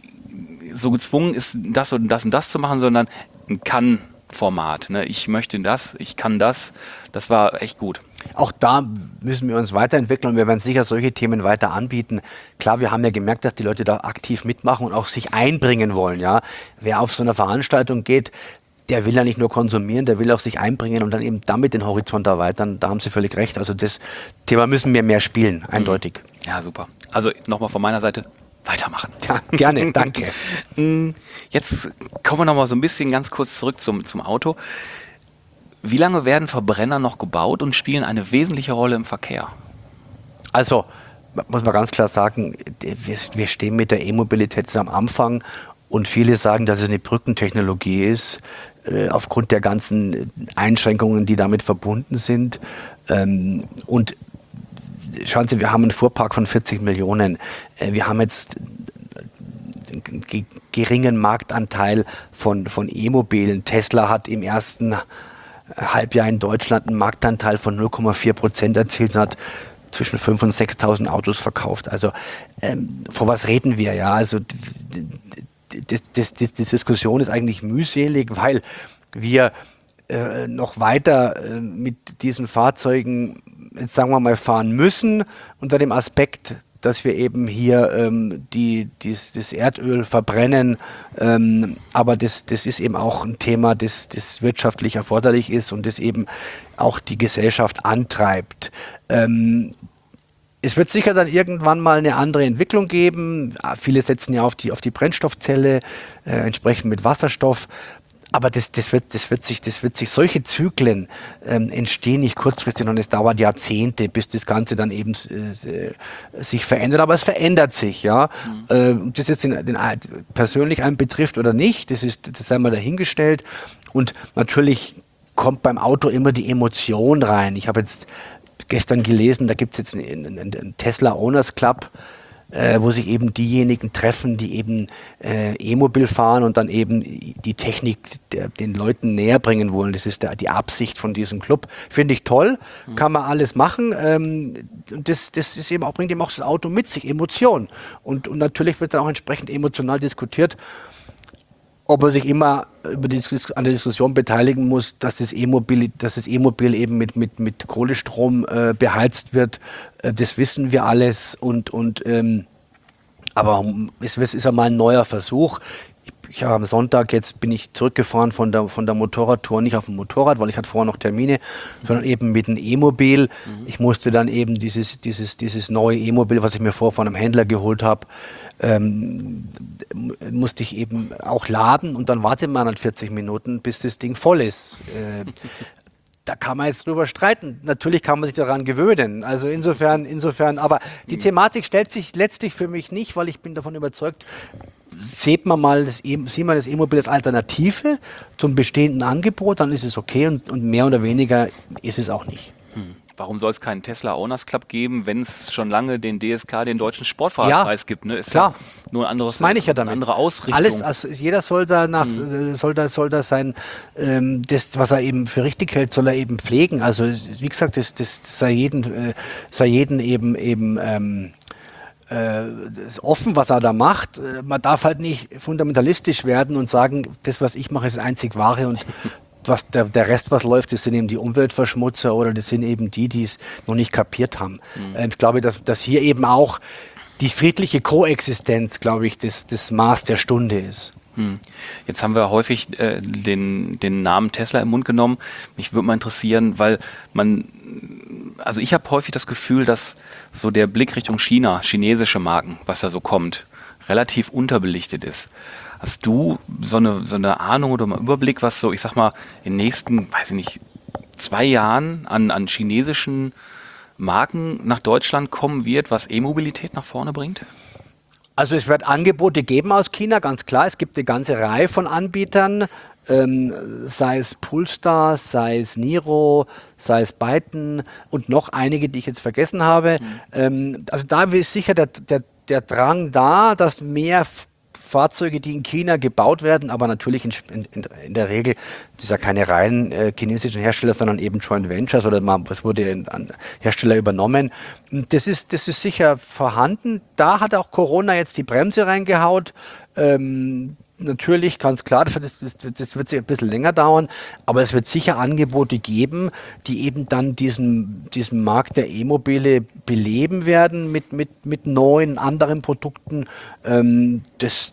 Speaker 1: so gezwungen ist, das und das und das zu machen, sondern ein Kann-Format. Ne? Ich möchte das, ich kann das. Das war echt gut.
Speaker 2: Auch da müssen wir uns weiterentwickeln und wir werden sicher solche Themen weiter anbieten. Klar, wir haben ja gemerkt, dass die Leute da aktiv mitmachen und auch sich einbringen wollen. Ja? Wer auf so eine Veranstaltung geht, der will ja nicht nur konsumieren, der will auch sich einbringen und dann eben damit den Horizont erweitern. Da haben Sie völlig recht. Also das Thema müssen wir mehr spielen, eindeutig.
Speaker 1: Ja, super. Also nochmal von meiner Seite weitermachen.
Speaker 2: Ja, gerne, danke.
Speaker 1: Jetzt kommen wir nochmal so ein bisschen ganz kurz zurück zum, zum Auto. Wie lange werden Verbrenner noch gebaut und spielen eine wesentliche Rolle im Verkehr?
Speaker 2: Also, muss man ganz klar sagen, wir stehen mit der E-Mobilität am Anfang und viele sagen, dass es eine Brückentechnologie ist, äh, aufgrund der ganzen Einschränkungen, die damit verbunden sind. Ähm, und schauen Sie, wir haben einen Fuhrpark von vierzig Millionen. Äh, wir haben jetzt einen ge- geringen Marktanteil von, von E-Mobilen. Tesla hat im ersten Halbjahr in Deutschland einen Marktanteil von null Komma vier Prozent erzielt und hat zwischen fünftausend und sechstausend Autos verkauft. Also ähm, vor was reden wir? Ja, also Das, das, das, die Diskussion ist eigentlich mühselig, weil wir äh, noch weiter äh, mit diesen Fahrzeugen, jetzt sagen wir mal, fahren müssen, unter dem Aspekt, dass wir eben hier ähm, die, dies, das Erdöl verbrennen. Ähm, aber das, das ist eben auch ein Thema, das, das wirtschaftlich erforderlich ist und das eben auch die Gesellschaft antreibt. Ähm, Es wird sicher dann irgendwann mal eine andere Entwicklung geben. Viele setzen ja auf die, auf die Brennstoffzelle, äh, entsprechend mit Wasserstoff. aber das, das, wird, das, wird sich, das wird sich, solche Zyklen ähm, entstehen nicht kurzfristig, sondern es dauert Jahrzehnte, bis das Ganze dann eben äh, sich verändert. Aber es verändert sich, ja. Mhm. Äh, ob das jetzt den, den persönlich einen betrifft oder nicht, das ist, das sei mal dahingestellt. Und natürlich kommt beim Auto immer die Emotion rein. Ich habe jetzt gestern gelesen, da gibt es jetzt einen, einen, einen Tesla Owners Club, Äh, wo sich eben diejenigen treffen, die eben äh, E-Mobil fahren und dann eben die Technik der, den Leuten näher bringen wollen. Das ist der, die Absicht von diesem Club. Finde ich toll, mhm. kann man alles machen. Ähm, das das ist eben auch, bringt eben auch das Auto mit sich, Emotion. Und, und natürlich wird dann auch entsprechend emotional diskutiert, ob man sich immer über die, an der Diskussion beteiligen muss, dass das E-Mobil, dass das E-Mobil eben mit, mit, mit Kohlestrom äh, beheizt wird. Äh, das wissen wir alles. Und, und, ähm, aber es, es ist einmal ein neuer Versuch. Ich, ich habe am Sonntag, jetzt bin ich zurückgefahren von der, von der Motorradtour, nicht auf dem Motorrad, weil ich hatte vorher noch Termine, mhm. sondern eben mit dem E-Mobil. Mhm. Ich musste dann eben dieses, dieses, dieses neue E-Mobil, was ich mir vorher von einem Händler geholt habe, Ähm, musste ich eben auch laden und dann wartet man halt vierzig Minuten, bis das Ding voll ist. Äh, da kann man jetzt drüber streiten. Natürlich kann man sich daran gewöhnen. Also insofern, insofern, aber die Thematik stellt sich letztlich für mich nicht, weil ich bin davon überzeugt, sieht man mal das E- sieht man das E-Mobil als Alternative zum bestehenden Angebot, dann ist es okay und, und mehr oder weniger ist es auch nicht.
Speaker 1: Hm. Warum soll es keinen Tesla Owners Club geben, wenn es schon lange den D S K, den Deutschen Sportfahrerpreis
Speaker 2: ja,
Speaker 1: gibt? Ne? Ist
Speaker 2: klar.
Speaker 1: Ja nur ein anderes,
Speaker 2: das meine ich ja damit.
Speaker 1: Eine andere Ausrichtung.
Speaker 2: Alles, also jeder soll da nach,
Speaker 1: Mhm.
Speaker 2: soll da, soll da sein, ähm, das, was er eben für richtig hält, soll er eben pflegen. Also wie gesagt, das, das sei jeden, äh, sei jeden eben eben ähm, äh, ist offen, was er da macht. Äh, Man darf halt nicht fundamentalistisch werden und sagen, das, was ich mache, ist das einzig Wahre und was der, der Rest, was läuft, das sind eben die Umweltverschmutzer oder das sind eben die, die es noch nicht kapiert haben. Mhm. Äh, ich glaube, dass, dass hier eben auch die friedliche Koexistenz, glaube ich, das, das Maß der Stunde ist.
Speaker 1: Hm. Jetzt haben wir häufig äh, den, den Namen Tesla im Mund genommen. Mich würde mal interessieren, weil man, also ich habe häufig das Gefühl, dass so der Blick Richtung China, chinesische Marken, was da so kommt, relativ unterbelichtet ist. Hast du so eine, so eine Ahnung oder mal Überblick, was so, ich sag mal, in den nächsten, weiß ich nicht, zwei Jahren an, an chinesischen Marken nach Deutschland kommen wird, was E-Mobilität nach vorne bringt?
Speaker 2: Also es wird Angebote geben aus China, ganz klar. Es gibt eine ganze Reihe von Anbietern, ähm, sei es Polestar, sei es Niro, sei es Byton und noch einige, die ich jetzt vergessen habe. Mhm. Ähm, also da ist sicher der, der, der Drang da, dass mehr Fahrzeuge, die in China gebaut werden, aber natürlich in, in, in der Regel, das ist ja keine rein äh, chinesischen Hersteller, sondern eben Joint Ventures oder man, es wurde an Hersteller übernommen. Das ist, das ist sicher vorhanden. Da hat auch Corona jetzt die Bremse reingehaut. Ähm, natürlich, ganz klar, das, das, das wird sich ein bisschen länger dauern, aber es wird sicher Angebote geben, die eben dann diesen, diesen Markt der E-Mobile beleben werden mit, mit, mit neuen, anderen Produkten. Ähm, das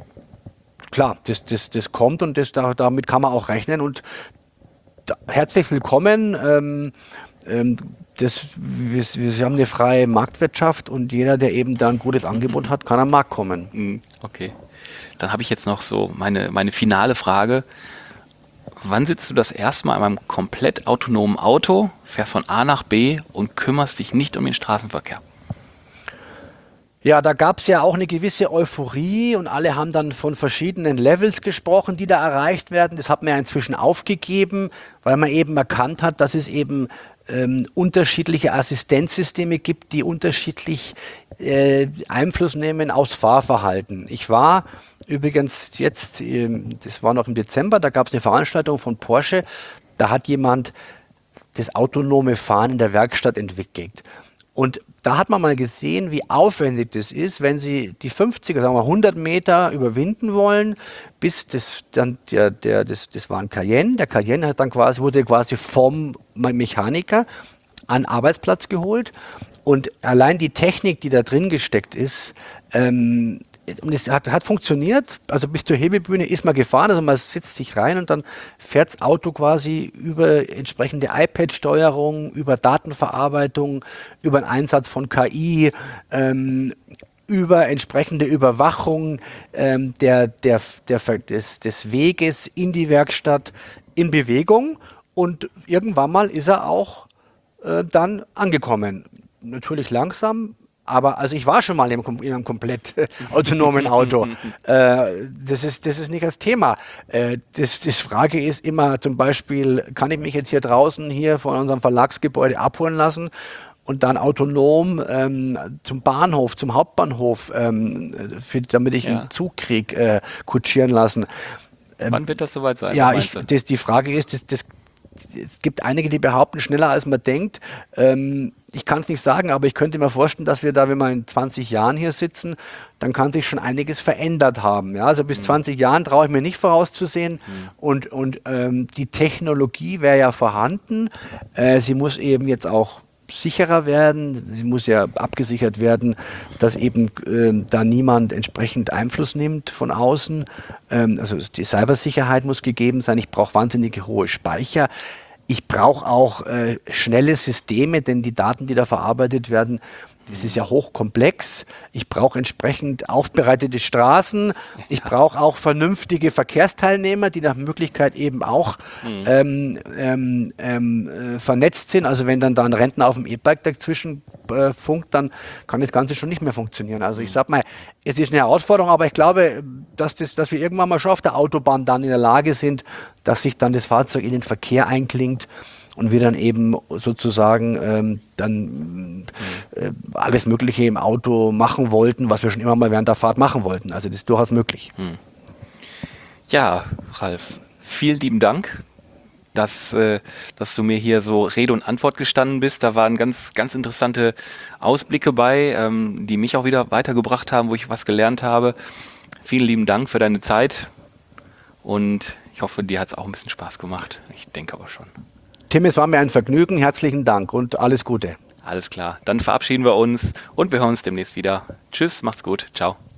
Speaker 2: Klar, das, das, das kommt und das, da, damit kann man auch rechnen und da, herzlich willkommen. Ähm, ähm, das, wir, wir haben eine freie Marktwirtschaft und jeder, der eben da ein gutes Angebot hat, kann am Markt kommen.
Speaker 1: Okay, dann habe ich jetzt noch so meine, meine finale Frage. Wann sitzt du das erste Mal in einem komplett autonomen Auto, fährst von A nach B und kümmerst dich nicht um den Straßenverkehr?
Speaker 2: Ja, da gab es ja auch eine gewisse Euphorie und alle haben dann von verschiedenen Levels gesprochen, die da erreicht werden. Das hat man ja inzwischen aufgegeben, weil man eben erkannt hat, dass es eben ähm, unterschiedliche Assistenzsysteme gibt, die unterschiedlich äh, Einfluss nehmen aufs Fahrverhalten. Ich war übrigens jetzt, ähm, das war noch im Dezember, da gab es eine Veranstaltung von Porsche, da hat jemand das autonome Fahren in der Werkstatt entwickelt. Und da hat man mal gesehen, wie aufwendig das ist, wenn Sie die fünfzig, sagen wir hundert Meter überwinden wollen, bis das dann der, der das, das war ein Cayenne. Der Cayenne hat dann quasi, wurde quasi vom Mechaniker an den Arbeitsplatz geholt. Und allein die Technik, die da drin gesteckt ist, ähm, und es hat, hat funktioniert, also bis zur Hebebühne ist man gefahren, also man sitzt sich rein und dann fährt das Auto quasi über entsprechende iPad-Steuerung, über Datenverarbeitung, über den Einsatz von K I, ähm, über entsprechende Überwachung ähm, der, der, der, des, des Weges in die Werkstatt in Bewegung. Und irgendwann mal ist er auch äh, dann angekommen. Natürlich langsam, aber also ich war schon mal in einem, in einem komplett äh, autonomen Auto. äh, das, ist, das ist nicht das Thema. Äh, das, die Frage ist immer zum Beispiel, kann ich mich jetzt hier draußen hier von unserem Verlagsgebäude abholen lassen und dann autonom ähm, zum Bahnhof, zum Hauptbahnhof, ähm, für, damit ich
Speaker 1: Ja.
Speaker 2: einen Zug kriege, äh, kutschieren lassen. Ähm,
Speaker 1: Wann wird das soweit sein?
Speaker 2: ja,
Speaker 1: was
Speaker 2: ich,
Speaker 1: meinst du?
Speaker 2: das, die Frage ist, das, das, es gibt einige, die behaupten, schneller als man denkt. Ähm, ich kann es nicht sagen, aber ich könnte mir vorstellen, dass wir da, wenn wir in zwanzig Jahren hier sitzen, dann kann sich schon einiges verändert haben. Ja, also bis zwanzig Jahren traue ich mir nicht vorauszusehen. Und, und ähm, die Technologie wäre ja vorhanden. Äh, sie muss eben jetzt auch sicherer werden. Sie muss ja abgesichert werden, dass eben äh, da niemand entsprechend Einfluss nimmt von außen. Ähm, also die Cybersicherheit muss gegeben sein. Ich brauche wahnsinnig hohe Speicher. Ich brauche auch äh, schnelle Systeme, denn die Daten, die da verarbeitet werden, das ist ja hochkomplex. Ich brauche entsprechend aufbereitete Straßen. Ich brauche auch vernünftige Verkehrsteilnehmer, die nach Möglichkeit eben auch mhm. ähm, ähm, ähm, äh, vernetzt sind. Also wenn dann da ein Rentner auf dem E-Bike dazwischen äh, funkt, dann kann das Ganze schon nicht mehr funktionieren. Also ich sag mal, es ist eine Herausforderung, aber ich glaube, dass, das, dass wir irgendwann mal schon auf der Autobahn dann in der Lage sind, dass sich dann das Fahrzeug in den Verkehr einklingt und wir dann eben sozusagen ähm, dann äh, alles Mögliche im Auto machen wollten, was wir schon immer mal während der Fahrt machen wollten. Also das ist durchaus möglich.
Speaker 1: Hm. Ja, Ralf, vielen lieben Dank, dass, äh, dass du mir hier so Rede und Antwort gestanden bist. Da waren ganz, ganz interessante Ausblicke bei, ähm, die mich auch wieder weitergebracht haben, wo ich was gelernt habe. Vielen lieben Dank für deine Zeit und ich hoffe, dir hat es auch ein bisschen Spaß gemacht. Ich denke aber schon.
Speaker 2: Tim, es war mir ein Vergnügen. Herzlichen Dank und alles Gute.
Speaker 1: Alles klar. Dann verabschieden wir uns und wir hören uns demnächst wieder. Tschüss, macht's gut. Ciao.